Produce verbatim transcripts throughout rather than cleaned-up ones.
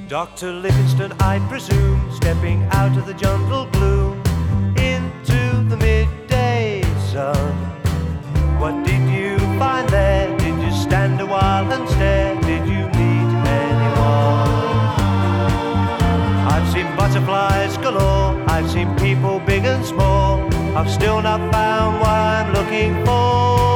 Doctor Livingstone, I presume, stepping out of the jungle gloom into the midday sun. What did you find there? Did you stand a while and stare? Did you meet anyone? I've seen butterflies galore, I've seen people big and small. I've still not found what I'm looking for.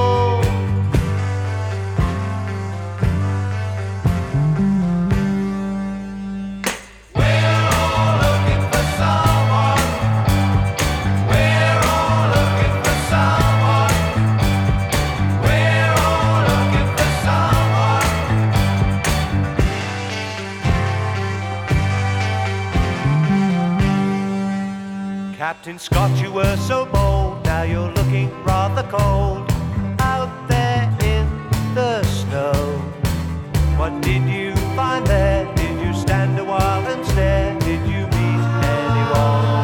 Captain Scott, you were so bold, now you're looking rather cold out there in the snow. What did you find there? Did you stand a while and stare? Did you meet anyone?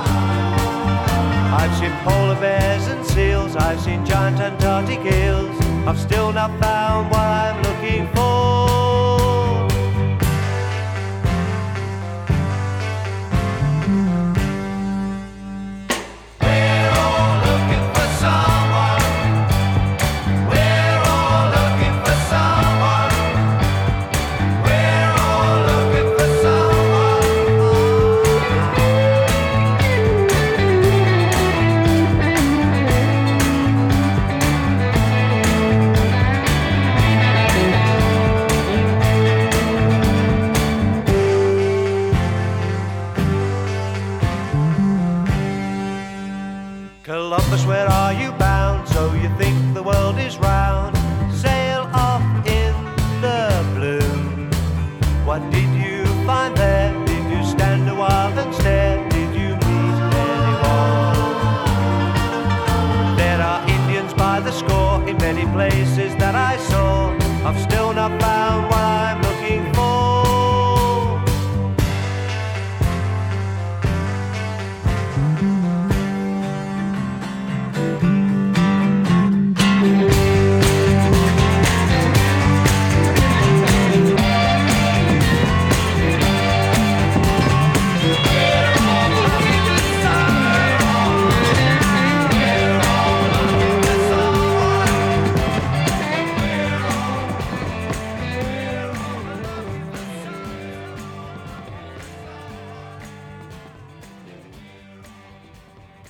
I've seen polar bears and seals, I've seen giant Antarctic eels. I've still not found what I'm looking for. Columbus, where are you bound? So you think the world is round?